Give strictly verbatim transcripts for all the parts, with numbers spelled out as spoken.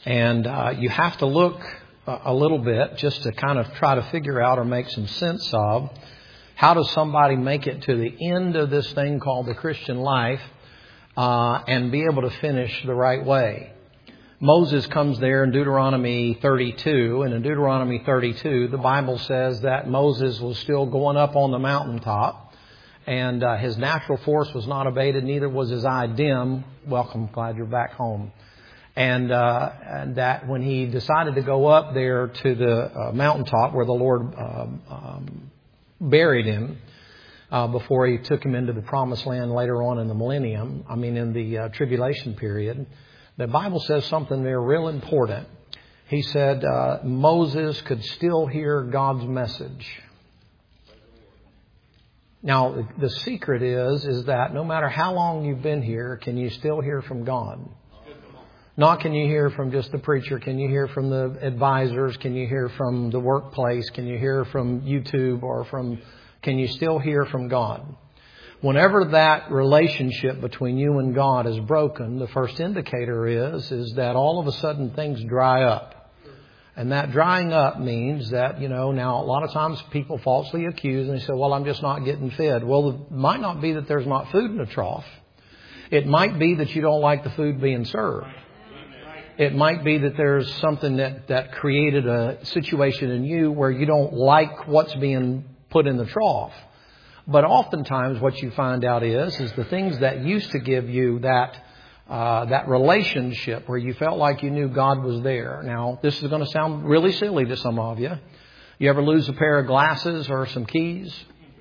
And uh, you have to look a little bit just to kind of try to figure out or make some sense of how does somebody make it to the end of this thing called the Christian life uh, and be able to finish the right way. Moses comes there in Deuteronomy thirty-two, and in Deuteronomy thirty-two, the Bible says that Moses was still going up on the mountaintop, and uh, his natural force was not abated, neither was his eye dim. Welcome, glad you're back home. And, uh, and that when he decided to go up there to the uh, mountaintop where the Lord um, um, buried him uh, before he took him into the promised land later on in the millennium, I mean in the uh, tribulation period, the Bible says something there real important. He said uh, Moses could still hear God's message. Now, the secret is, is that no matter how long you've been here, can you still hear from God? Not can you hear from just the preacher. Can you hear from the advisors? Can you hear from the workplace? Can you hear from YouTube or from, can you still hear from God? Whenever that relationship between you and God is broken, the first indicator is, is that all of a sudden things dry up. And that drying up means that, you know, now a lot of times people falsely accuse and they say, well, I'm just not getting fed. Well, it might not be that there's not food in the trough. It might be that you don't like the food being served. It might be that there's something that, that created a situation in you where you don't like what's being put in the trough. But oftentimes what you find out is, is the things that used to give you that, uh, that relationship where you felt like you knew God was there. Now, this is going to sound really silly to some of you. You ever lose a pair of glasses or some keys?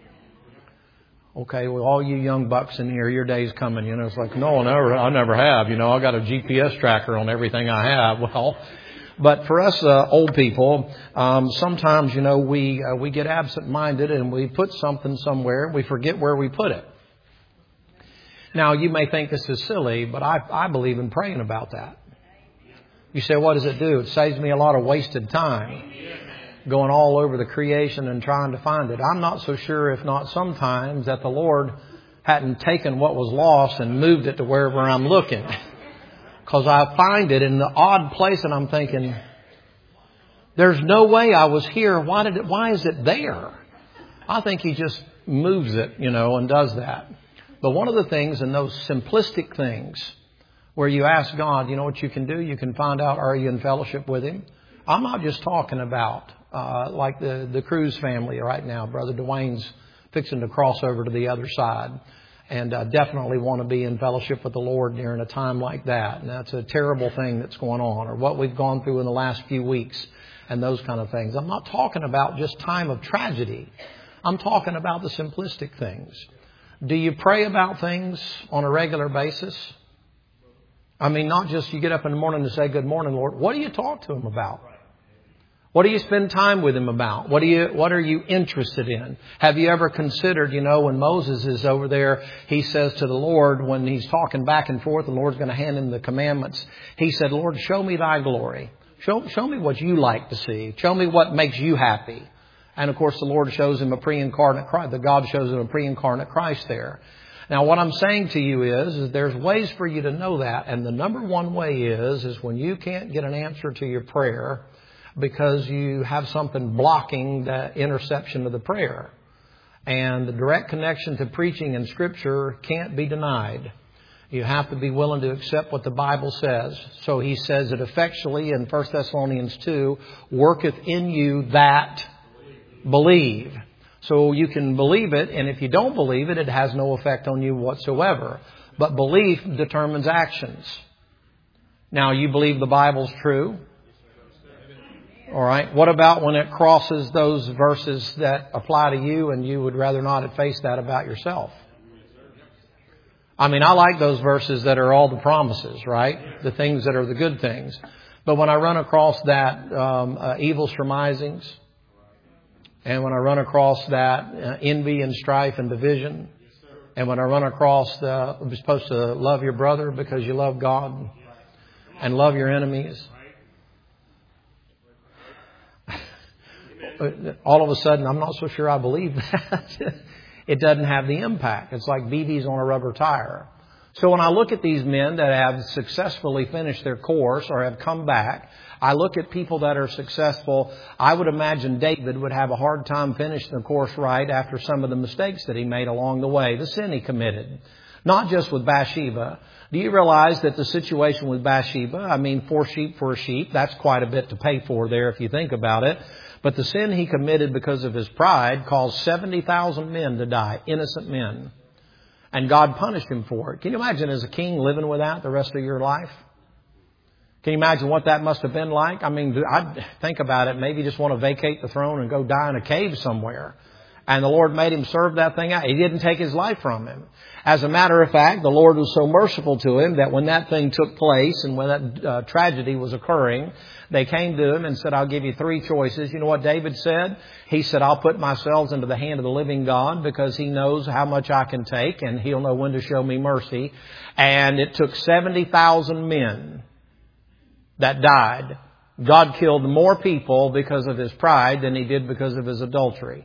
Okay, well, all you young bucks in here, your day's coming. You know, it's like, no, never, I never have. You know, I got a G P S tracker on everything I have. Well, but for us uh, old people, um, sometimes, you know, we uh, we get absent-minded and we put something somewhere. We forget where we put it. Now, you may think this is silly, but I, I believe in praying about that. You say, what does it do? It saves me a lot of wasted time going all over the creation and trying to find it. I'm not so sure, if not sometimes, that the Lord hadn't taken what was lost and moved it to wherever I'm looking. Because I find it in the odd place and I'm thinking, there's no way I was here. Why did it, why is it there? I think He just moves it, you know, and does that. But one of the things in those simplistic things where you ask God, you know what you can do? You can find out, are you in fellowship with Him? I'm not just talking about uh, like the, the Cruz family right now. Brother Dwayne's fixing to cross over to the other side. And uh, definitely want to be in fellowship with the Lord during a time like that. And that's a terrible thing that's going on. Or what we've gone through in the last few weeks and those kind of things. I'm not talking about just time of tragedy. I'm talking about the simplistic things. Do you pray about things on a regular basis? I mean, not just you get up in the morning to say, good morning, Lord. What do you talk to Him about? What do you spend time with Him about? What do you, what are you interested in? Have you ever considered, you know, when Moses is over there, he says to the Lord, when he's talking back and forth, the Lord's going to hand him the commandments. He said, Lord, show me Thy glory. Show, show me what you like to see. Show me what makes you happy. And of course, the Lord shows him a pre-incarnate Christ. The God shows him a pre-incarnate Christ there. Now, what I'm saying to you is, is there's ways for you to know that. And the number one way is, is when you can't get an answer to your prayer, because you have something blocking the interception of the prayer. And the direct connection to preaching and Scripture can't be denied. You have to be willing to accept what the Bible says. So He says it effectually in First Thessalonians two, worketh in you that believe. So you can believe it, and if you don't believe it, it has no effect on you whatsoever. But belief determines actions. Now, you believe the Bible's true. All right. What about when it crosses those verses that apply to you and you would rather not have faced that about yourself? I mean, I like those verses that are all the promises, right? The things that are the good things. But when I run across that um, uh, evil surmisings, and when I run across that uh, envy and strife and division, and when I run across the, you're supposed to love your brother because you love God and love your enemies. All of a sudden, I'm not so sure I believe that. It doesn't have the impact. It's like B Bs on a rubber tire. So when I look at these men that have successfully finished their course or have come back, I look at people that are successful. I would imagine David would have a hard time finishing the course right after some of the mistakes that he made along the way, the sin he committed. Not just with Bathsheba. Do you realize that the situation with Bathsheba, I mean, four sheep for a sheep, that's quite a bit to pay for there if you think about it. But the sin he committed because of his pride caused seventy thousand men to die, innocent men. And God punished him for it. Can you imagine as a king living with that the rest of your life? Can you imagine what that must have been like? I mean, I think about it. Maybe you just want to vacate the throne and go die in a cave somewhere. And the Lord made him serve that thing out. He didn't take his life from him. As a matter of fact, the Lord was so merciful to him that when that thing took place and when that uh, tragedy was occurring, they came to him and said, I'll give you three choices. You know what David said? He said, I'll put myself into the hand of the living God because he knows how much I can take and he'll know when to show me mercy. And it took seventy thousand men that died. God killed more people because of his pride than he did because of his adultery.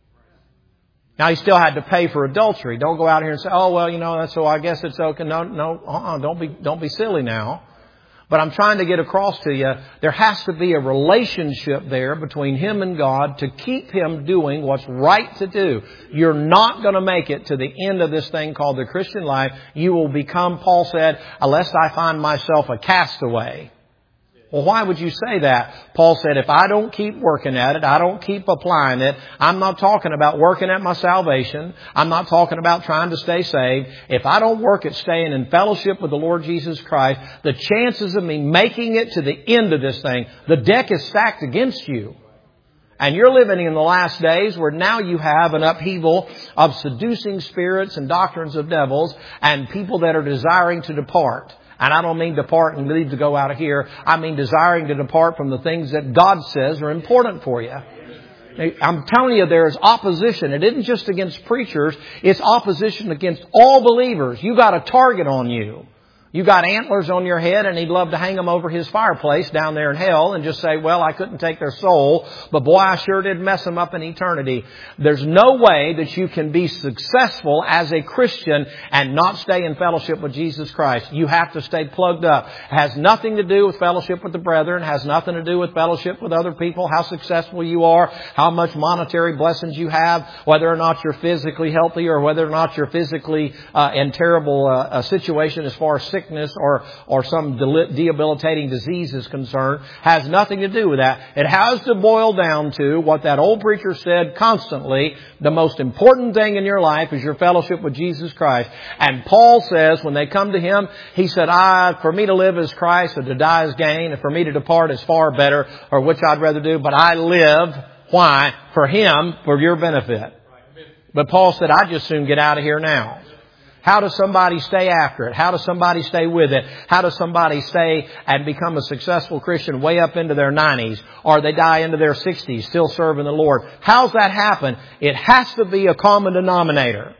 Now, he still had to pay for adultery. Don't go out here and say, oh, well, you know, that's so I guess it's okay. No, no, uh-uh, don't be, don't be silly now. But I'm trying to get across to you, there has to be a relationship there between him and God to keep him doing what's right to do. You're not going to make it to the end of this thing called the Christian life. You will become, Paul said, unless I find myself a castaway. Well, why would you say that? Paul said, if I don't keep working at it, I don't keep applying it, I'm not talking about working at my salvation. I'm not talking about trying to stay saved. If I don't work at staying in fellowship with the Lord Jesus Christ, the chances of me making it to the end of this thing, the deck is stacked against you. And you're living in the last days where now you have an upheaval of seducing spirits and doctrines of devils and people that are desiring to depart. And I don't mean depart and leave to go out of here. I mean desiring to depart from the things that God says are important for you. I'm telling you, there is opposition. It isn't just against preachers. It's opposition against all believers. You got a target on you. You got antlers on your head and he'd love to hang them over his fireplace down there in hell and just say, well, I couldn't take their soul, but boy, I sure did mess them up in eternity. There's no way that you can be successful as a Christian and not stay in fellowship with Jesus Christ. You have to stay plugged up. It has nothing to do with fellowship with the brethren. It has nothing to do with fellowship with other people, how successful you are, how much monetary blessings you have, whether or not you're physically healthy or whether or not you're physically uh, in terrible uh, a situation as far as sickness or or some debilitating disease is concerned, has nothing to do with that. It has to boil down to what that old preacher said constantly. The most important thing in your life is your fellowship with Jesus Christ. And Paul says when they come to him, he said, "I for me to live is Christ, or to die is gain, and for me to depart is far better, or which I'd rather do. But I live, why? For him, for your benefit." But Paul said, "I'd just soon get out of here now." How does somebody stay after it? How does somebody stay with it? How does somebody stay and become a successful Christian way up into their nineties? Or they die into their sixties still serving the Lord? How's that happen? It has to be a common denominator.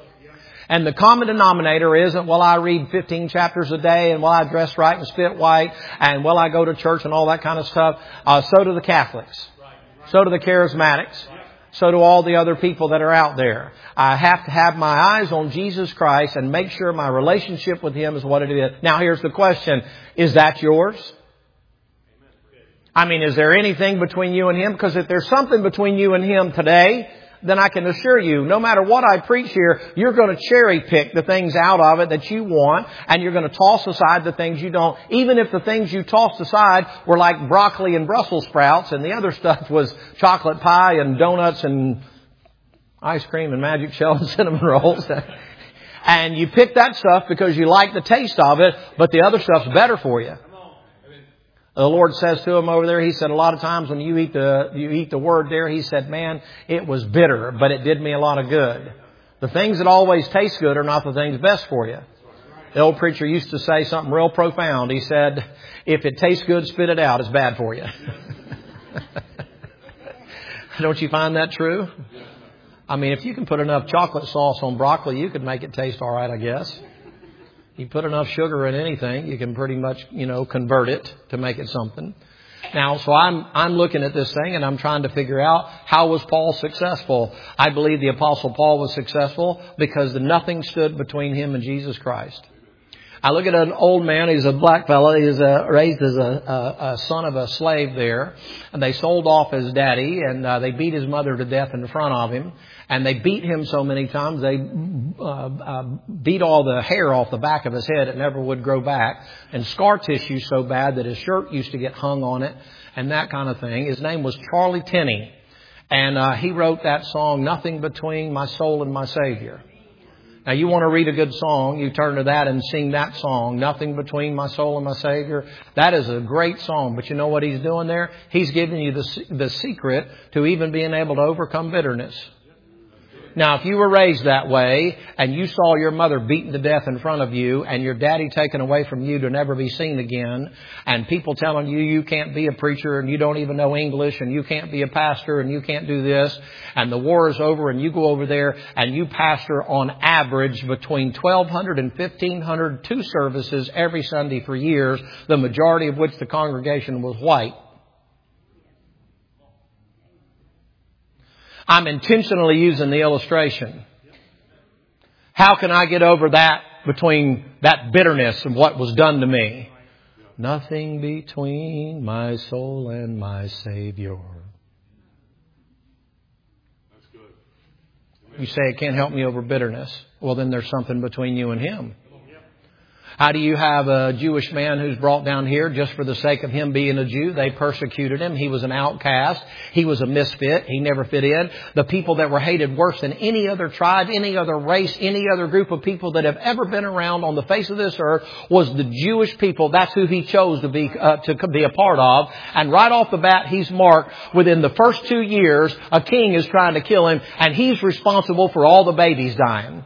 And the common denominator isn't, well, I read fifteen chapters a day and well, I dress right and spit white and well, I go to church and all that kind of stuff. Uh, so do the Catholics. So do the Charismatics. So do all the other people that are out there. I have to have my eyes on Jesus Christ and make sure my relationship with him is what it is. Now here's the question. Is that yours? I mean, is there anything between you and him? Because if there's something between you and him today, then I can assure you, no matter what I preach here, you're going to cherry pick the things out of it that you want, and you're going to toss aside the things you don't, even if the things you tossed aside were like broccoli and Brussels sprouts, and the other stuff was chocolate pie and donuts and ice cream and magic shell and cinnamon rolls. And you pick that stuff because you like the taste of it, but the other stuff's better for you. The Lord says to him over there, he said, a lot of times when you eat the, you eat the word there, he said, man, it was bitter, but it did me a lot of good. The things that always taste good are not the things best for you. The old preacher used to say something real profound. He said, if it tastes good, spit it out. It's bad for you. Don't you find that true? I mean, if you can put enough chocolate sauce on broccoli, you could make it taste all right, I guess. You put enough sugar in anything, you can pretty much, you know, convert it to make it something. Now, so I'm I'm looking at this thing and I'm trying to figure out, how was Paul successful? I believe the Apostle Paul was successful because the nothing stood between him and Jesus Christ. I look at an old man. He's a black fellow. He was uh, raised as a, a, a son of a slave there. And they sold off his daddy, and uh, they beat his mother to death in front of him. And they beat him so many times, they uh, uh, beat all the hair off the back of his head. It never would grow back. And scar tissue so bad that his shirt used to get hung on it and that kind of thing. His name was Charlie Tenney. And uh, he wrote that song, Nothing Between My Soul and My Savior. Now, you want to read a good song, you turn to that and sing that song, Nothing Between My Soul and My Savior. That is a great song. But you know what he's doing there? He's giving you the, the secret to even being able to overcome bitterness. Now, if you were raised that way and you saw your mother beaten to death in front of you and your daddy taken away from you to never be seen again, and people telling you you can't be a preacher and you don't even know English and you can't be a pastor and you can't do this, and the war is over and you go over there and you pastor on average between twelve hundred and fifteen hundred, two services every Sunday for years, the majority of which the congregation was white. I'm intentionally using the illustration. How can I get over that between that bitterness of what was done to me? Nothing between my soul and my Savior. You say it can't help me over bitterness. Well, then there's something between you and Him. How do you have a Jewish man who's brought down here just for the sake of him being a Jew? They persecuted him. He was an outcast. He was a misfit. He never fit in. The people that were hated worse than any other tribe, any other race, any other group of people that have ever been around on the face of this earth was the Jewish people. That's who he chose to be uh, to be a part of. And right off the bat, he's marked within the first two years, a king is trying to kill him, and he's responsible for all the babies dying.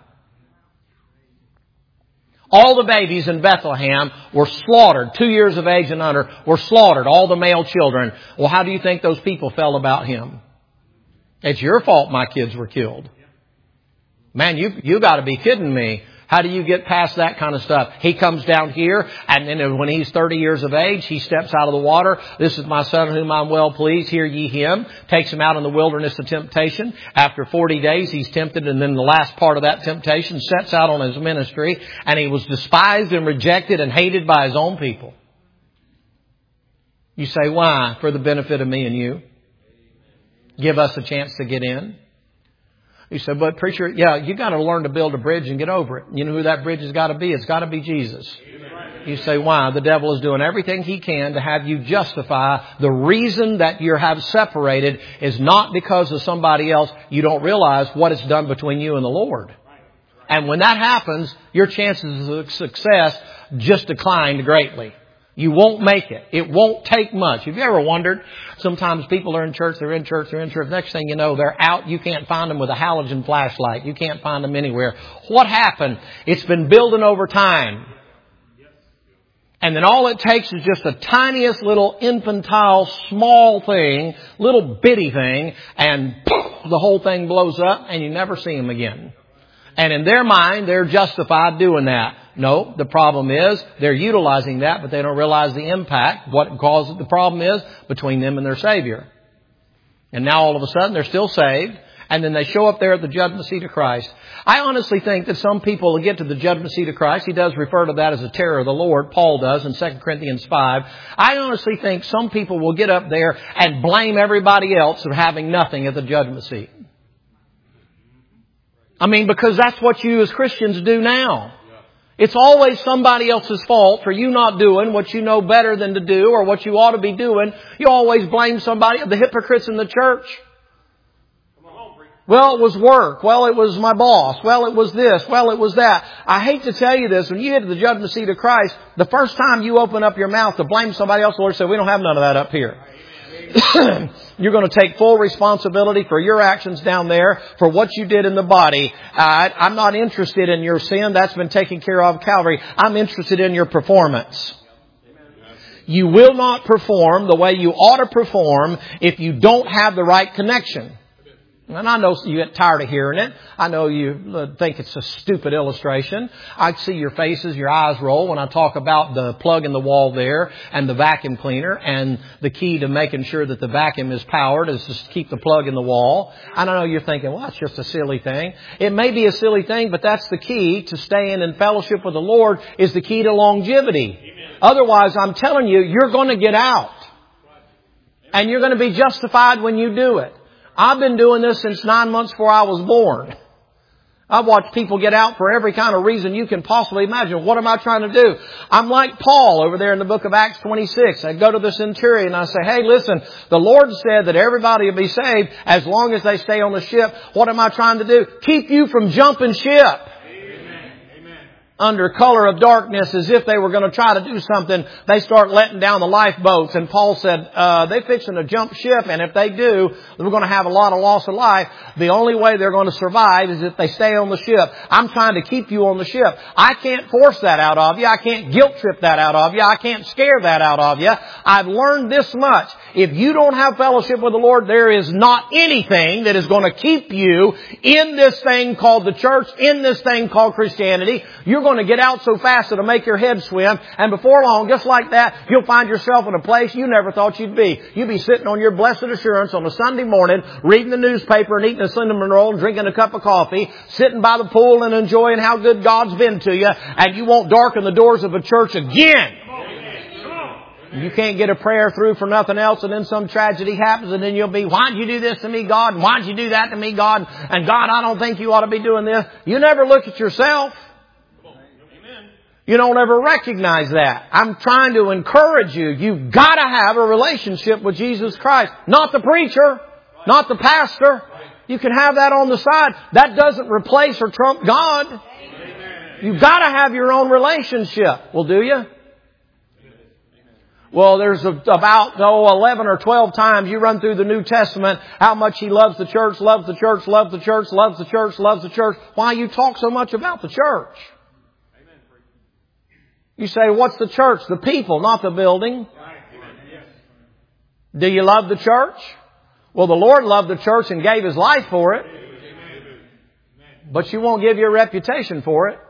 All the babies in Bethlehem were slaughtered. Two years of age and under were slaughtered. All the male children. Well, how do you think those people felt about him? It's your fault my kids were killed. Man, you you got to be kidding me. How do you get past that kind of stuff? He comes down here, and then when he's thirty years of age, he steps out of the water. This is my son whom I'm well pleased. Hear ye him. Takes him out in the wilderness of temptation. After forty days, he's tempted, and then the last part of that temptation sets out on his ministry, and he was despised and rejected and hated by his own people. You say, why? For the benefit of me and you. Give us a chance to get in. You said, but preacher, yeah, you got to learn to build a bridge and get over it. You know who that bridge has got to be? It's got to be Jesus. Amen. You say, why? The devil is doing everything he can to have you justify the reason that you have separated is not because of somebody else. You don't realize what it's done between you and the Lord. And when that happens, your chances of success just decline greatly. You won't make it. It won't take much. Have you ever wondered? Sometimes people are in church, they're in church, they're in church. Next thing you know, they're out. You can't find them with a halogen flashlight. You can't find them anywhere. What happened? It's been building over time. And then all it takes is just the tiniest little infantile, small thing, little bitty thing, and poof, the whole thing blows up and you never see them again. And in their mind, they're justified doing that. No, the problem is they're utilizing that, but they don't realize the impact. What causes the problem is between them and their Savior. And now all of a sudden they're still saved. And then they show up there at the judgment seat of Christ. I honestly think that some people will get to the judgment seat of Christ. He does refer to that as a terror of the Lord. Paul does in Second Corinthians five. I honestly think some people will get up there and blame everybody else for having nothing at the judgment seat. I mean, because that's what you as Christians do now. It's always somebody else's fault for you not doing what you know better than to do or what you ought to be doing. You always blame somebody, the hypocrites in the church. Well, it was work. Well, it was my boss. Well, it was this. Well, it was that. I hate to tell you this. When you get to the judgment seat of Christ, the first time you open up your mouth to blame somebody else, the Lord said, we don't have none of that up here. You're going to take full responsibility for your actions down there, for what you did in the body. Uh, I'm not interested in your sin. That's been taken care of at Calvary. I'm interested in your performance. You will not perform the way you ought to perform if you don't have the right connection. And I know you get tired of hearing it. I know you think it's a stupid illustration. I see your faces, your eyes roll when I talk about the plug in the wall there and the vacuum cleaner, and the key to making sure that the vacuum is powered is just keep the plug in the wall. I know you're thinking, well, that's just a silly thing. It may be a silly thing, but that's the key to staying in fellowship with the Lord, is the key to longevity. Amen. Otherwise, I'm telling you, you're going to get out. And you're going to be justified when you do it. I've been doing this since nine months before I was born. I've watched people get out for every kind of reason you can possibly imagine. What am I trying to do? I'm like Paul over there in the book of Acts twenty-six. I go to the centurion and I say, hey, listen, the Lord said that everybody will be saved as long as they stay on the ship. What am I trying to do? Keep you from jumping ship. Under color of darkness, as if they were going to try to do something, they start letting down the lifeboats. And Paul said, uh, they're fixing to jump ship, and if they do, we're going to have a lot of loss of life. The only way they're going to survive is if they stay on the ship. I'm trying to keep you on the ship. I can't force that out of you. I can't guilt trip that out of you. I can't scare that out of you. I've learned this much. If you don't have fellowship with the Lord, there is not anything that is going to keep you in this thing called the church, in this thing called Christianity. You're going to get out so fast it'll make your head swim, and before long, just like that, you'll find yourself in a place you never thought you'd be. You'll be sitting on your blessed assurance on a Sunday morning, reading the newspaper and eating a cinnamon roll and drinking a cup of coffee, sitting by the pool and enjoying how good God's been to you, and you won't darken the doors of a church again. You can't get a prayer through for nothing else, and then some tragedy happens, and then you'll be, why'd you do this to me, God? And why'd you do that to me, God? And God, I don't think you ought to be doing this. You never look at yourself. You don't ever recognize that. I'm trying to encourage you. You've got to have a relationship with Jesus Christ. Not the preacher. Not the pastor. You can have that on the side. That doesn't replace or trump God. You've got to have your own relationship. Well, do you? Well, there's a, about, oh, eleven or twelve times you run through the New Testament how much He loves the church, loves the church, loves the church, loves the church, loves the church. Why you talk so much about the church? You say, what's the church? The people, not the building. Do you love the church? Well, the Lord loved the church and gave His life for it. But you won't give your reputation for it.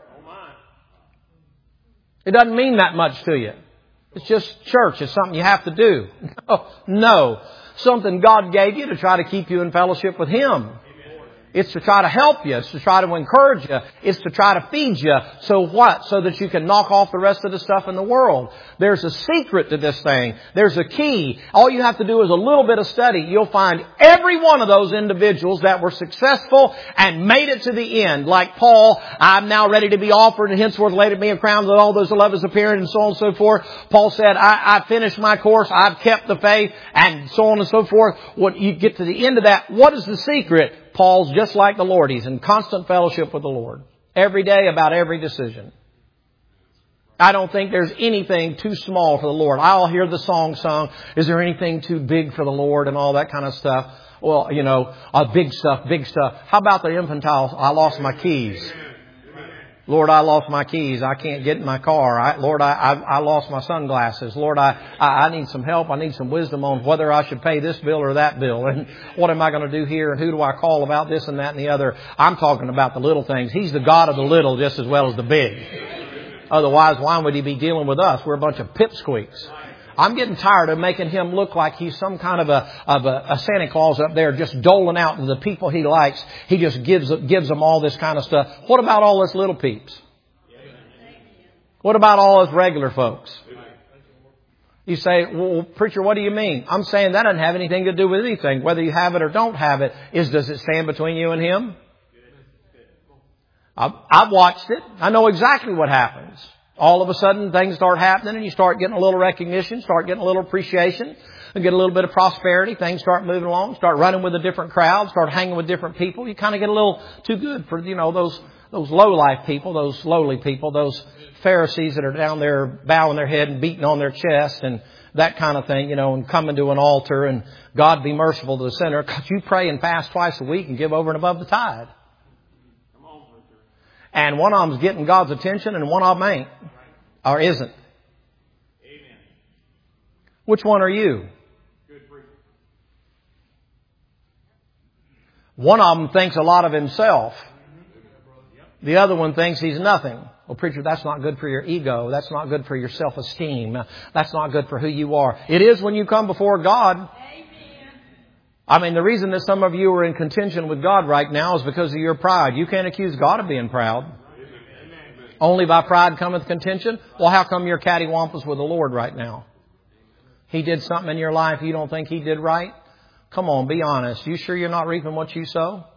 It doesn't mean that much to you. It's just church. It's something you have to do. No, no. Something God gave you to try to keep you in fellowship with Him. It's to try to help you. It's to try to encourage you. It's to try to feed you. So what? So that you can knock off the rest of the stuff in the world. There's a secret to this thing. There's a key. All you have to do is a little bit of study. You'll find every one of those individuals that were successful and made it to the end. Like Paul, I'm now ready to be offered, and henceforth laid at me a crown with all those that love His appearing, and so on and so forth. Paul said, I, I finished my course. I've kept the faith, and so on and so forth. When you get to the end of that, what is the secret? Paul's just like the Lord. He's in constant fellowship with the Lord. Every day about every decision. I don't think there's anything too small for the Lord. I'll hear the song sung, is there anything too big for the Lord, and all that kind of stuff. Well, you know, uh, big stuff, big stuff. How about the infantile, I lost my keys. Lord, I lost my keys. I can't get in my car. I, Lord, I, I, I lost my sunglasses. Lord, I, I, I need some help. I need some wisdom on whether I should pay this bill or that bill. And what am I going to do here? And who do I call about this and that and the other? I'm talking about the little things. He's the God of the little just as well as the big. Otherwise, why would He be dealing with us? We're a bunch of pipsqueaks. I'm getting tired of making Him look like He's some kind of a of a, a Santa Claus up there just doling out to the people He likes. He just gives gives them all this kind of stuff. What about all us little peeps? What about all us regular folks? You say, well, preacher, what do you mean? I'm saying that doesn't have anything to do with anything. Whether you have it or don't have it, is does it stand between you and Him? I've, I've watched it. I know exactly what happens. All of a sudden, things start happening, and you start getting a little recognition, start getting a little appreciation, and get a little bit of prosperity. Things start moving along, start running with a different crowd, start hanging with different people. You kind of get a little too good for, you know, those those low-life people, those lowly people, those Pharisees that are down there bowing their head and beating on their chest and that kind of thing, you know, and coming to an altar and God be merciful to the sinner. Because you pray and fast twice a week and give over and above the tithe. And one of them's getting God's attention and one of them ain't. Or isn't. Amen. Which one are you? Good preacher. One of them thinks a lot of himself. The other one thinks he's nothing. Well, preacher, that's not good for your ego. That's not good for your self-esteem. That's not good for who you are. It is when you come before God. I mean, the reason that some of you are in contention with God right now is because of your pride. You can't accuse God of being proud. Only by pride cometh contention. Well, how come you're cattywampus with the Lord right now? He did something in your life you don't think He did right? Come on, be honest. You sure you're not reaping what you sow?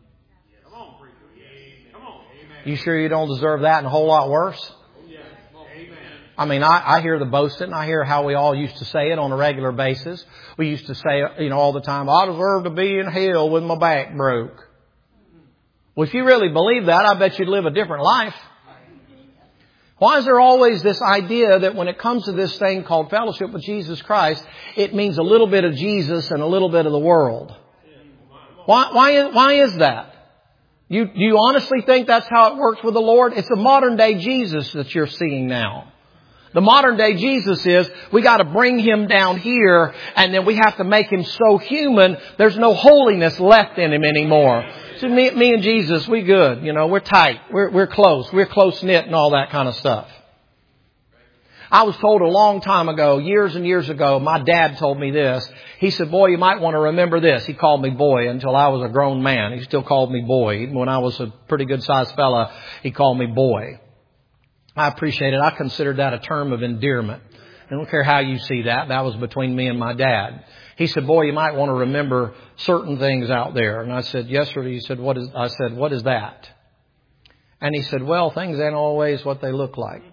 You sure you don't deserve that and a whole lot worse? I mean, I, I hear the boasting. I hear how we all used to say it on a regular basis. We used to say, you know, all the time, I deserve to be in hell with my back broke. Well, if you really believe that, I bet you'd live a different life. Why is there always this idea that when it comes to this thing called fellowship with Jesus Christ, it means a little bit of Jesus and a little bit of the world? Why, why, why is that? You, do you honestly think that's how it works with the Lord? It's a modern day Jesus that you're seeing now. The modern day Jesus is, we got to bring Him down here and then we have to make Him so human, there's no holiness left in Him anymore. So me, me and Jesus, we good. You know, we're tight. We're, we're close. We're close knit and all that kind of stuff. I was told a long time ago, years and years ago, my dad told me this. He said, boy, you might want to remember this. He called me boy until I was a grown man. He still called me boy. Even when I was a pretty good sized fella, he called me boy. I appreciate it. I considered that a term of endearment. I don't care how you see that. That was between me and my dad. He said, boy, you might want to remember certain things out there. And I said, yes, sir. He said, what is, I said, what is that? And he said, well, things ain't always what they look like.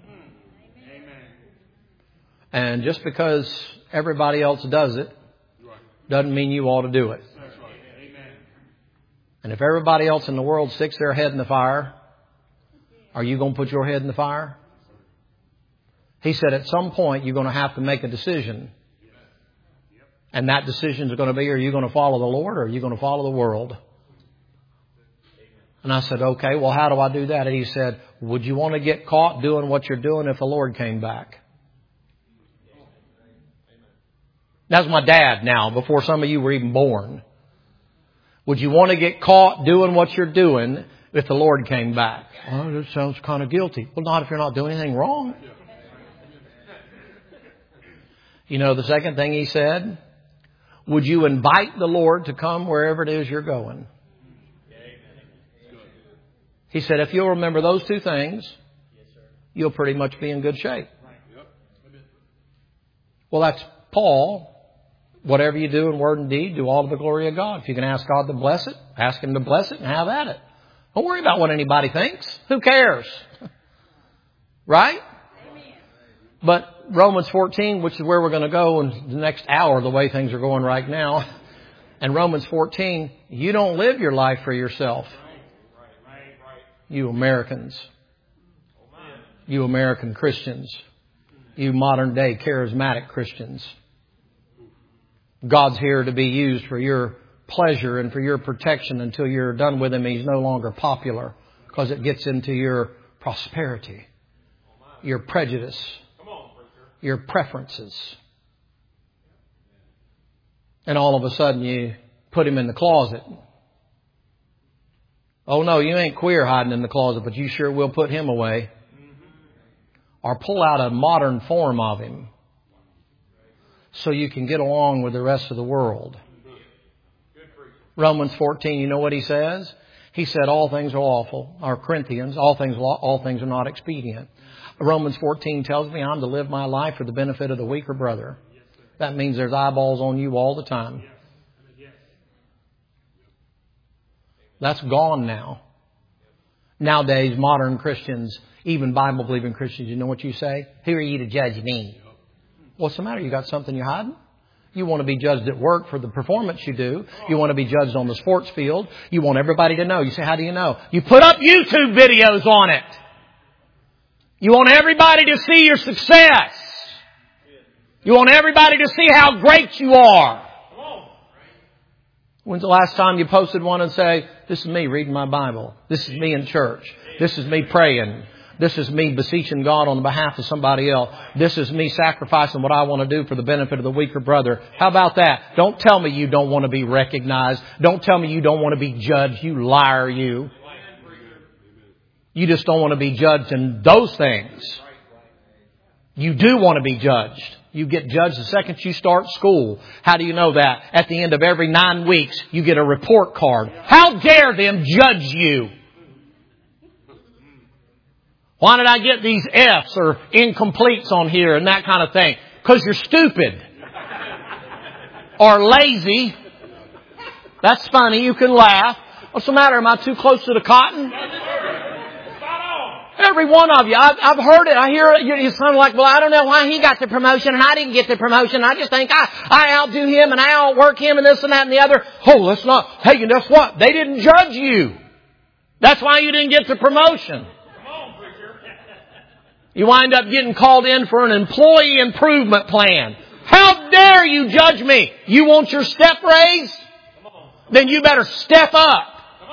And just because everybody else does it doesn't mean you ought to do it. And if everybody else in the world sticks their head in the fire, are you going to put your head in the fire? He said at some point you're going to have to make a decision. And that decision is going to be, are you going to follow the Lord or are you going to follow the world? And I said, okay, well, how do I do that? And he said, would you want to get caught doing what you're doing if the Lord came back? That's my dad now, before some of you were even born. Would you want to get caught doing what you're doing if the Lord came back? Oh, that sounds kind of guilty. Well, not if you're not doing anything wrong. You know, the second thing he said, would you invite the Lord to come wherever it is you're going? He said, if you'll remember those two things, you'll pretty much be in good shape. Well, that's Paul. Whatever you do in word and deed, do all to the glory of God. If you can ask God to bless it, ask Him to bless it and have at it. Don't worry about what anybody thinks. Who cares? Right? Amen. But Romans fourteen, which is where we're going to go in the next hour, the way things are going right now. And Romans fourteen, you don't live your life for yourself. You Americans. You American Christians. You modern day charismatic Christians. God's here to be used for your pleasure and for your protection until you're done with Him. He's no longer popular because it gets into your prosperity, your prejudice, your preferences. And all of a sudden you put Him in the closet. Oh no, you ain't queer hiding in the closet, but you sure will put Him away. Or pull out a modern form of Him so you can get along with the rest of the world. Romans fourteen, you know what he says? He said all things are lawful. Or Corinthians, all things all things are not expedient. Romans fourteen tells me I'm to live my life for the benefit of the weaker brother. That means there's eyeballs on you all the time. That's gone now. Nowadays, modern Christians, even Bible-believing Christians, you know what you say? Who are you to judge me? What's the matter? You got something you're hiding? You want to be judged at work for the performance you do. You want to be judged on the sports field. You want everybody to know. You say, how do you know? You put up YouTube videos on it. You want everybody to see your success. You want everybody to see how great you are. When's the last time you posted one and say, this is me reading my Bible. This is me in church. This is me praying. This is me beseeching God on behalf of somebody else. This is me sacrificing what I want to do for the benefit of the weaker brother. How about that? Don't tell me you don't want to be recognized. Don't tell me you don't want to be judged. You liar, you. You just don't want to be judged in those things. You do want to be judged. You get judged the second you start school. How do you know that? At the end of every nine weeks, you get a report card. How dare them judge you? Why did I get these F's or incompletes on here and that kind of thing? Because you're stupid. Or lazy. That's funny. You can laugh. What's the matter? Am I too close to the cotton? Every one of you. I've, I've heard it. I hear it. You're kind of like, well, I don't know why he got the promotion and I didn't get the promotion. I just think I, I outdo him and I outwork him and this and that and the other. Oh, that's not. Hey, and guess what? They didn't judge you. That's why you didn't get the promotion. You wind up getting called in for an employee improvement plan. How dare you judge me? You want your step raised? Then you better step up.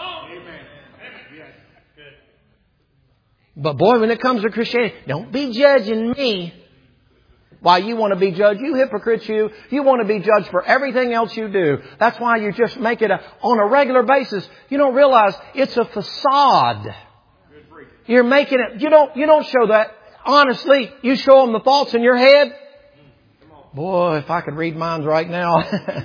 But boy, when it comes to Christianity, don't be judging me. Why you want to be judged? You hypocrites, you. You want to be judged for everything else you do. That's why you just make it a, on a regular basis. You don't realize it's a facade. You're making it. You don't. You don't show that. Honestly, you show them the thoughts in your head. Boy, if I could read minds right now.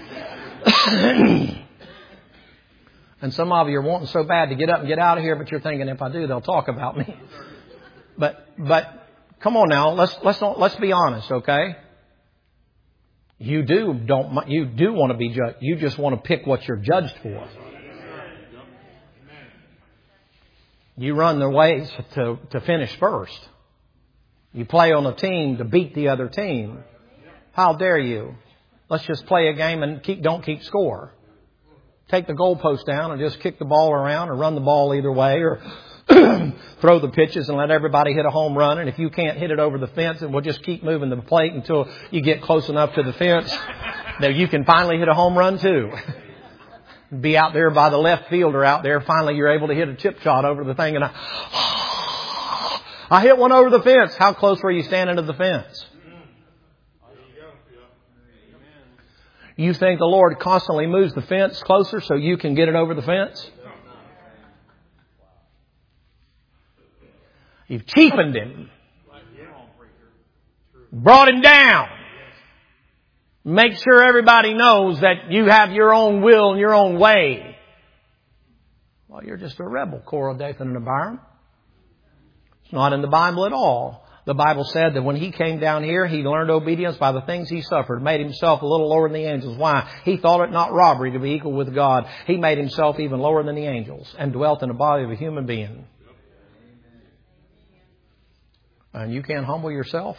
And some of you are wanting so bad to get up and get out of here, but you're thinking, if I do, they'll talk about me. But, but, come on now, let's, let's not, let's be honest, okay? You do don't, you do want to be judged. You just want to pick what you're judged for. You run the race to, to finish first. You play on a team to beat the other team. How dare you? Let's just play a game and keep, don't keep score. Take the goalpost down and just kick the ball around or run the ball either way or throw the pitches and let everybody hit a home run. And if you can't hit it over the fence, then we'll just keep moving the plate until you get close enough to the fence that you can finally hit a home run too. Be out there by the left fielder out there. Finally, you're able to hit a chip shot over the thing. And I, I hit one over the fence. How close were you standing to the fence? You think the Lord constantly moves the fence closer so you can get it over the fence? You've cheapened him. Brought him down. Make sure everybody knows that you have your own will and your own way. Well, you're just a rebel, Korah, Dathan, and Abiram. It's not in the Bible at all. The Bible said that when he came down here, he learned obedience by the things he suffered. Made himself a little lower than the angels. Why? He thought it not robbery to be equal with God. He made himself even lower than the angels and dwelt in the body of a human being. And you can't humble yourself?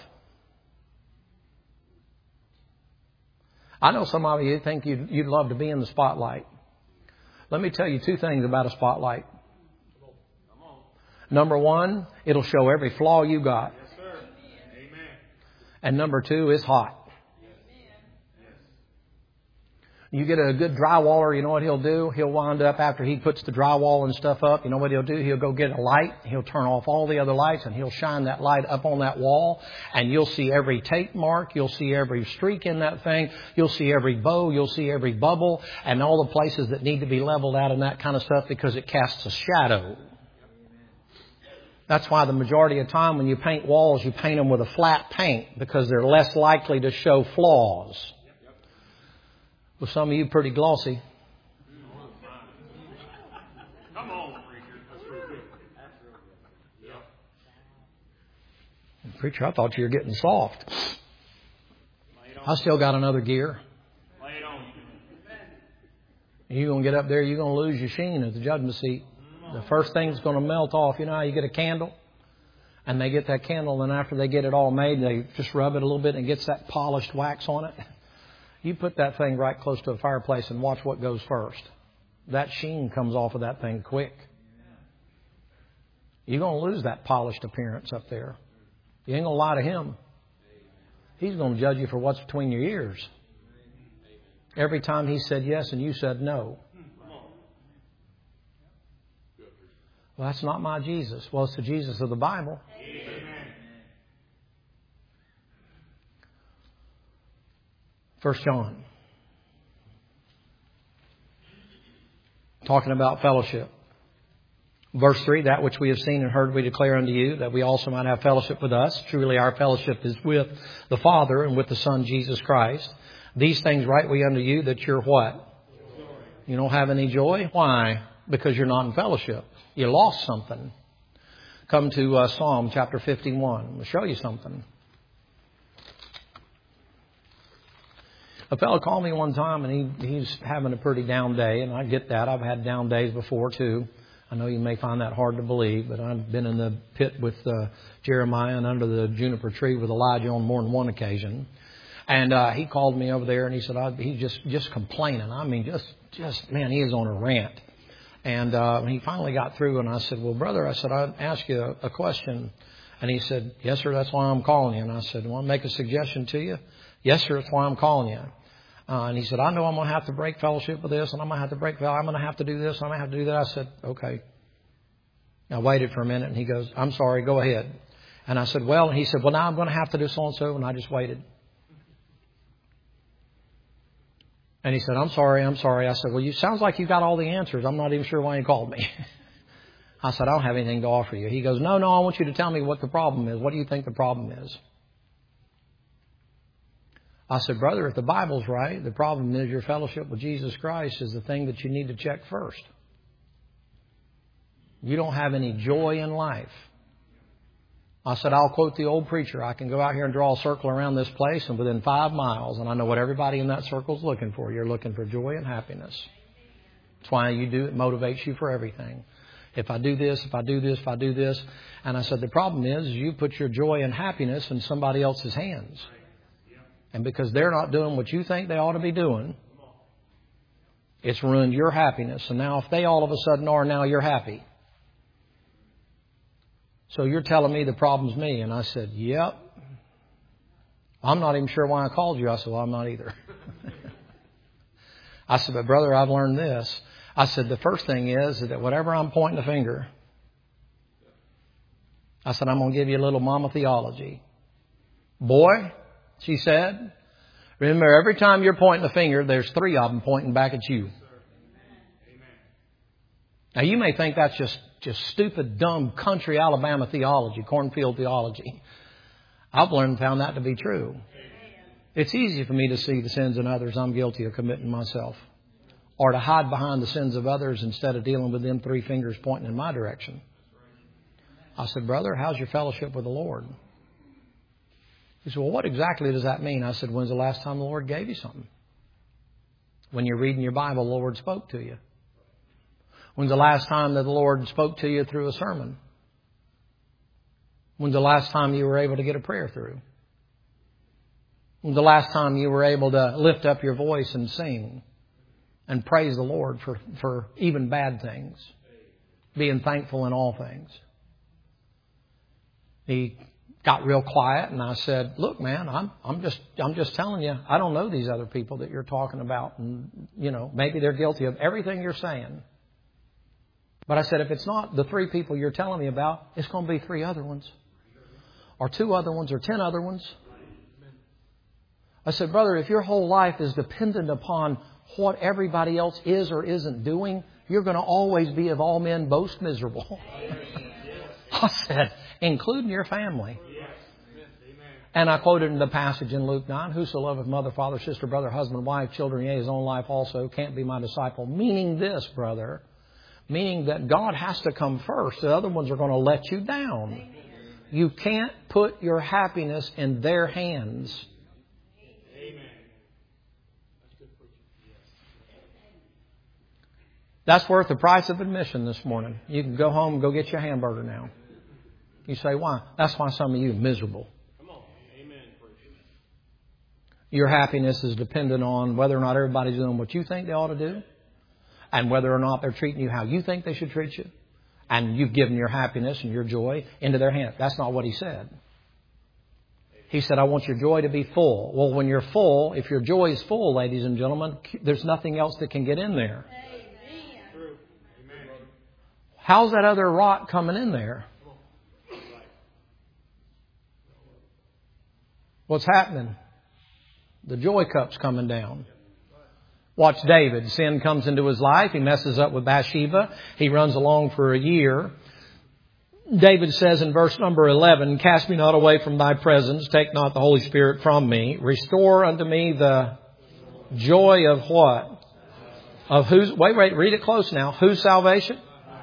I know some of you think you'd, you'd love to be in the spotlight. Let me tell you two things about a spotlight. Number one, it'll show every flaw you got. And number two, it's hot. You get a good drywaller, you know what he'll do? He'll wind up after he puts the drywall and stuff up. You know what he'll do? He'll go get a light. He'll turn off all the other lights and he'll shine that light up on that wall. And you'll see every tape mark. You'll see every streak in that thing. You'll see every bow. You'll see every bubble and all the places that need to be leveled out and that kind of stuff because it casts a shadow. That's why the majority of time when you paint walls, you paint them with a flat paint because they're less likely to show flaws. Well, some of you pretty glossy. Come on, preacher. That's real good. Preacher, I thought you were getting soft. I still got another gear. You're going to get up there, you're going to lose your sheen at the judgment seat. The first thing that's going to melt off, you know how you get a candle? And they get that candle, and after they get it all made, they just rub it a little bit and it gets that polished wax on it. You put that thing right close to a fireplace and watch what goes first. That sheen comes off of that thing quick. You're going to lose that polished appearance up there. You ain't going to lie to him. He's going to judge you for what's between your ears. Every time he said yes and you said no. Well, that's not my Jesus. Well, it's the Jesus of the Bible. Amen. First John. Talking about fellowship. Verse three, that which we have seen and heard we declare unto you, that we also might have fellowship with us. Truly our fellowship is with the Father and with the Son, Jesus Christ. These things write we unto you, that you're what? You don't have any joy? Why? Because you're not in fellowship. You lost something. Come to uh, Psalm chapter fifty-one. I'll show you something. A fellow called me one time, and he he's having a pretty down day, and I get that. I've had down days before too. I know you may find that hard to believe, but I've been in the pit with uh, Jeremiah and under the juniper tree with Elijah on more than one occasion. And uh, he called me over there, and he said I, he's just just complaining. I mean, just just man, he is on a rant. And uh, he finally got through, and I said, "Well, brother," I said, "I'd ask you a, a question." And he said, "Yes, sir. That's why I'm calling you." And I said, "Want to make a suggestion to you?" "Yes, sir. That's why I'm calling you." Uh, and he said, "I know I'm going to have to break fellowship with this, and I'm going to have to break. I'm going to have to do this, and I'm going to have to do that." I said, "Okay." I waited for a minute, and he goes, "I'm sorry. Go ahead." And I said, "Well," and he said, "Well, now I'm going to have to do so and so," and I just waited. And he said, "I'm sorry, I'm sorry." I said, "Well, you sounds like you got all the answers. I'm not even sure why you called me." I said, "I don't have anything to offer you." He goes, "No, no, I want you to tell me what the problem is. What do you think the problem is?" I said, "Brother, if the Bible's right, the problem is your fellowship with Jesus Christ is the thing that you need to check first. You don't have any joy in life." I said, "I'll quote the old preacher. I can go out here and draw a circle around this place, and within five miles, and I know what everybody in that circle is looking for. You're looking for joy and happiness. That's why you do it. Motivates you for everything. If I do this, if I do this, if I do this." And I said, "The problem is you put your joy and happiness in somebody else's hands. And because they're not doing what you think they ought to be doing, it's ruined your happiness. And now if they all of a sudden are, now you're happy. So you're telling me the problem's me." And I said, "Yep. I'm not even sure why I called you." I said, "Well, I'm not either." I said, "But brother, I've learned this." I said, "The first thing is that whatever I'm pointing the finger," I said, "I'm going to give you a little mama theology. Boy," she said, "remember, every time you're pointing the finger, there's three of them pointing back at you." Now, you may think that's just, just stupid, dumb, country Alabama theology, cornfield theology. I've learned and found that to be true. It's easy for me to see the sins in others I'm guilty of committing myself, or to hide behind the sins of others instead of dealing with them three fingers pointing in my direction. I said, "Brother, how's your fellowship with the Lord?" He said, "Well, what exactly does that mean?" I said, "When's the last time the Lord gave you something? When you're reading your Bible, the Lord spoke to you. When's the last time that the Lord spoke to you through a sermon? When's the last time you were able to get a prayer through? When's the last time you were able to lift up your voice and sing and praise the Lord for, for even bad things, being thankful in all things?" He got real quiet, and I said, "Look, man, I'm I'm just I'm just telling you, I don't know these other people that you're talking about, and you know, maybe they're guilty of everything you're saying. But I said, if it's not the three people you're telling me about, it's going to be three other ones, or two other ones, or ten other ones." I said, "Brother, if your whole life is dependent upon what everybody else is or isn't doing, you're going to always be of all men most miserable." I said, "Including your family." And I quoted in the passage in Luke nine, "Whoso loveth mother, father, sister, brother, husband, wife, children, yea, his own life also, can't be my disciple." Meaning this, brother, meaning that God has to come first. The other ones are going to let you down. You can't put your happiness in their hands. That's worth the price of admission this morning. You can go home and go get your hamburger now. You say, "Why?" That's why some of you are miserable. Your happiness is dependent on whether or not everybody's doing what you think they ought to do, and whether or not they're treating you how you think they should treat you. And you've given your happiness and your joy into their hands. That's not what he said. He said, "I want your joy to be full." Well, when you're full, if your joy is full, ladies and gentlemen, there's nothing else that can get in there. How's that other rot coming in there? What's happening? The joy cup's coming down. Watch David. Sin comes into his life. He messes up with Bathsheba. He runs along for a year. David says in verse number eleven, cast me not away from thy presence. Take not the Holy Spirit from me. Restore unto me the joy of what? Of whose? Wait, wait, read it close now. Whose salvation?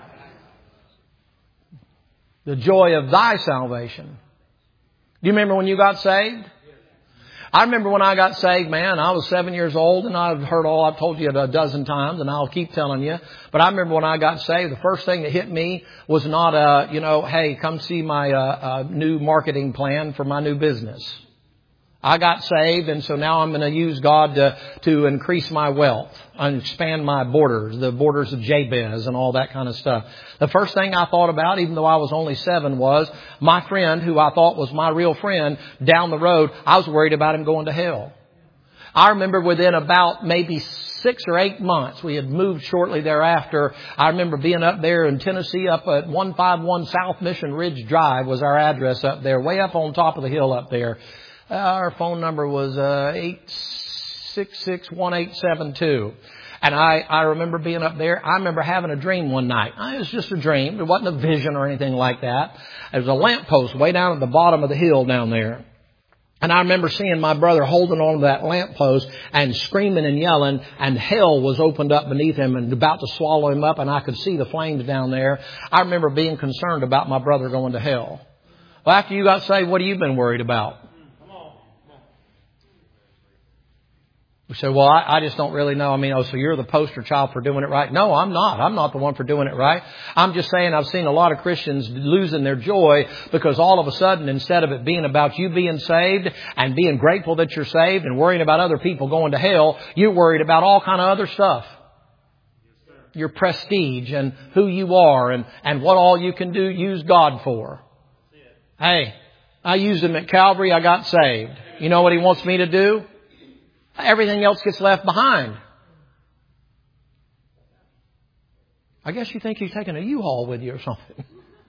The joy of thy salvation. Do you remember when you got saved? I remember when I got saved, man, I was seven years old, and I've heard all, I've told you a dozen times, and I'll keep telling you. But I remember when I got saved, the first thing that hit me was not, uh, you know, hey, come see my uh, uh, new marketing plan for my new business. I got saved, and so now I'm going to use God to, to increase my wealth and expand my borders, the borders of Jabez and all that kind of stuff. The first thing I thought about, even though I was only seven, was my friend, who I thought was my real friend, down the road. I was worried about him going to hell. I remember within about maybe six or eight months, we had moved shortly thereafter. I remember being up there in Tennessee, up at one fifty-one South Mission Ridge Drive was our address up there, way up on top of the hill up there. Uh, our phone number was uh, eight six six, one eight seven two. And I, I remember being up there. I remember having a dream one night. It was just a dream. It wasn't a vision or anything like that. There was a lamppost way down at the bottom of the hill down there. And I remember seeing my brother holding on to that lamppost and screaming and yelling, and hell was opened up beneath him and about to swallow him up, and I could see the flames down there. I remember being concerned about my brother going to hell. Well, after you got saved, what have you been worried about? We say, well, I, I just don't really know. I mean, oh, so you're the poster child for doing it right. No, I'm not. I'm not the one for doing it right. I'm just saying I've seen a lot of Christians losing their joy because all of a sudden, instead of it being about you being saved and being grateful that you're saved and worrying about other people going to hell, you're worried about all kind of other stuff. Your prestige and who you are and, and what all you can do, use God for. Hey, I used Him at Calvary. I got saved. You know what He wants me to do? Everything else gets left behind. I guess you think He's taking a U-Haul with you or something.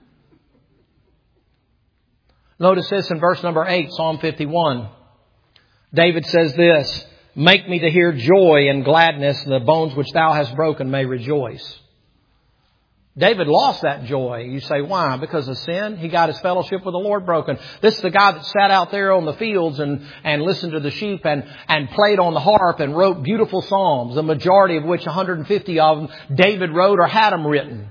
Notice this in verse number eight, Psalm fifty-one. David says this, make me to hear joy and gladness, and the bones which thou hast broken may rejoice. David lost that joy. You say, why? Because of sin? He got his fellowship with the Lord broken. This is the guy that sat out there on the fields and, and listened to the sheep and, and played on the harp and wrote beautiful psalms, the majority of which, one hundred fifty of them, David wrote or had them written.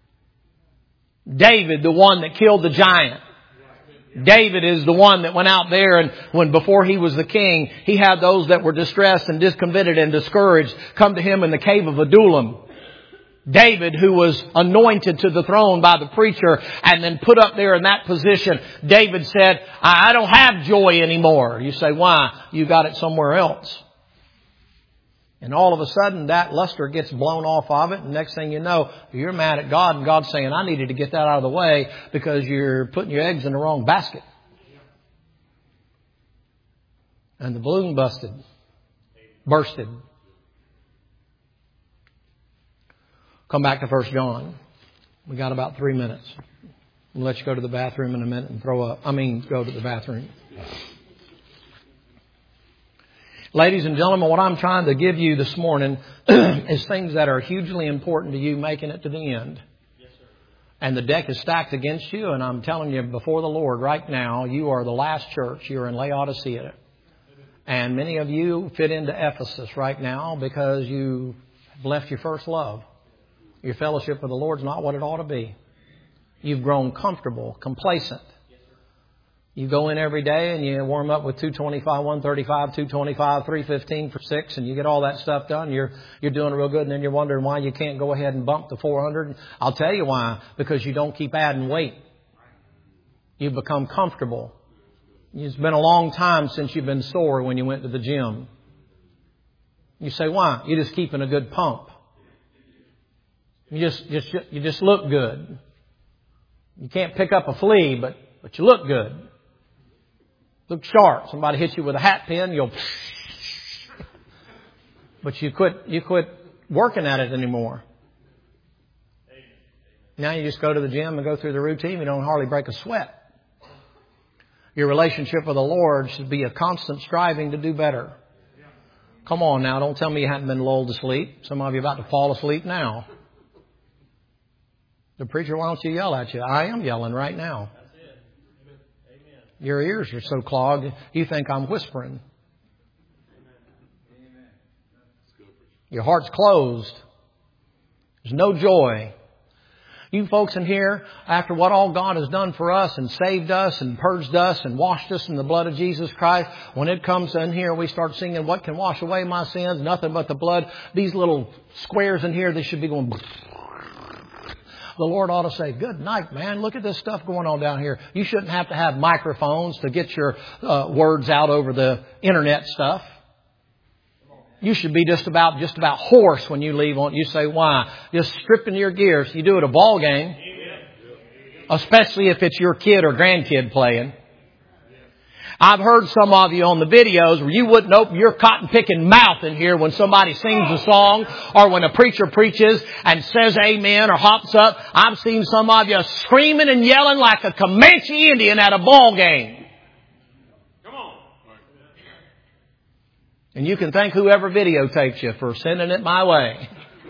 David, the one that killed the giant. David is the one that went out there, and when before he was the king, he had those that were distressed and discomfited and discouraged come to him in the cave of Adullam. David, who was anointed to the throne by the preacher and then put up there in that position, David said, I don't have joy anymore. You say, why? You got it somewhere else. And all of a sudden that luster gets blown off of it. And next thing you know, you're mad at God, and God's saying, I needed to get that out of the way because you're putting your eggs in the wrong basket. And the balloon busted, bursted. Come back to First John. We got about three minutes. We'll let you go to the bathroom in a minute and throw up. I mean, go to the bathroom. Ladies and gentlemen, what I'm trying to give you this morning is things that are hugely important to you making it to the end. Yes, sir. And the deck is stacked against you, and I'm telling you before the Lord right now, you are the last church. You're in Laodicea. And many of you fit into Ephesus right now because you have left your first love. Your fellowship with the Lord is not what it ought to be. You've grown comfortable, complacent. You go in every day and you warm up with two twenty-five, one thirty-five, two twenty-five, three fifteen for six, and you get all that stuff done. You're you're doing real good, and then you're wondering why you can't go ahead and bump to four hundred. I'll tell you why. Because you don't keep adding weight. You've become comfortable. It's been a long time since you've been sore when you went to the gym. You say, why? You're just keeping a good pump. You just, just, you just look good. You can't pick up a flea, but, but you look good. Look sharp. Somebody hits you with a hat pin, you'll, but you quit, you quit working at it anymore. Now you just go to the gym and go through the routine. You don't hardly break a sweat. Your relationship with the Lord should be a constant striving to do better. Come on now. Don't tell me you haven't been lulled to sleep. Some of you are about to fall asleep now. The preacher wants you to yell at you. I am yelling right now. Your ears are so clogged, you think I'm whispering. Your heart's closed. There's no joy. You folks in here, after what all God has done for us and saved us and purged us and washed us in the blood of Jesus Christ, when it comes in here, we start singing, what can wash away my sins? Nothing but the blood. These little squares in here, they should be going... The Lord ought to say, good night, man. Look at this stuff going on down here. You shouldn't have to have microphones to get your uh, words out over the internet stuff. You should be just about just about hoarse when you leave on. You say, why? Just stripping your gears. You do it at a ball game, especially if it's your kid or grandkid playing. I've heard some of you on the videos where you wouldn't open your cotton-picking mouth in here when somebody sings a song or when a preacher preaches and says amen or hops up. I've seen some of you screaming and yelling like a Comanche Indian at a ball game. Come on. And you can thank whoever videotapes you for sending it my way.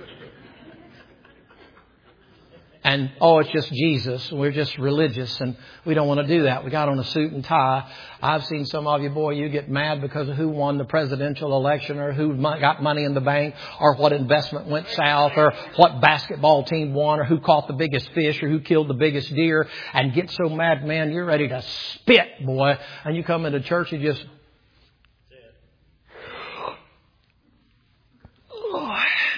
And, oh, it's just Jesus. We're just religious and we don't want to do that. We got on a suit and tie. I've seen some of you, boy, you get mad because of who won the presidential election or who got money in the bank or what investment went south or what basketball team won or who caught the biggest fish or who killed the biggest deer and get so mad, man, you're ready to spit, boy. And you come into church and just... Oh.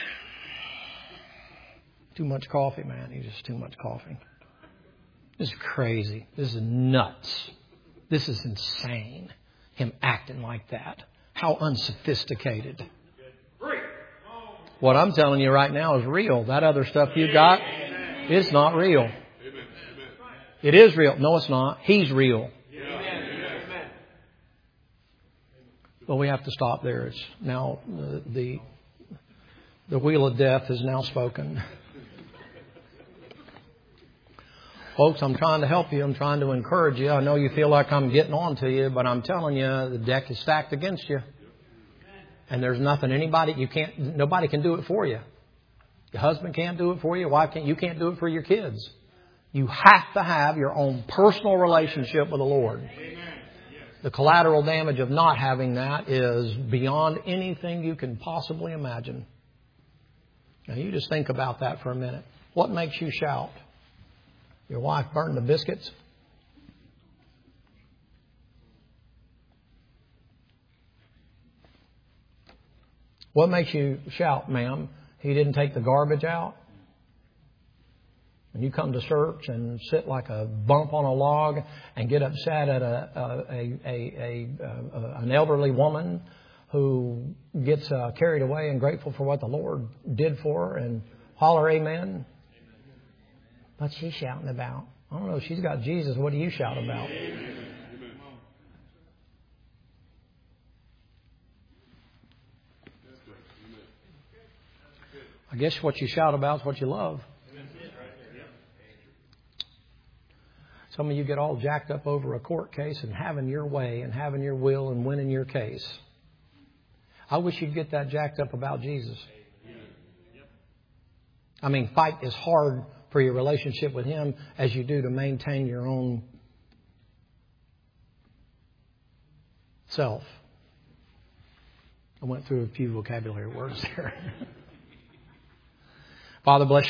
Too much coffee, man. You just too much coffee. This is crazy. This is nuts. This is insane. Him acting like that. How unsophisticated. What I'm telling you right now is real. That other stuff you got, it's not real. It is real. No, it's not. He's real. But we have to stop there. It's now the the, the wheel of death is now spoken. Folks, I'm trying to help you. I'm trying to encourage you. I know you feel like I'm getting on to you, but I'm telling you, the deck is stacked against you. And there's nothing anybody, you can't, nobody can do it for you. Your husband can't do it for you. Your wife can't, you can't do it for your kids. You have to have your own personal relationship with the Lord. The collateral damage of not having that is beyond anything you can possibly imagine. Now you just think about that for a minute. What makes you shout? Your wife burned the biscuits? What makes you shout, ma'am? He didn't take the garbage out? And you come to church and sit like a bump on a log and get upset at a, a, a, a, a an elderly woman who gets uh, carried away and grateful for what the Lord did for her and holler amen? What's she shouting about? I don't know. She's got Jesus. What do you shout about? I guess what you shout about is what you love. Some of you get all jacked up over a court case and having your way and having your will and winning your case. I wish you'd get that jacked up about Jesus. I mean, fight as hard for your relationship with Him as you do to maintain your own self. I went through a few vocabulary words there. Father, bless you.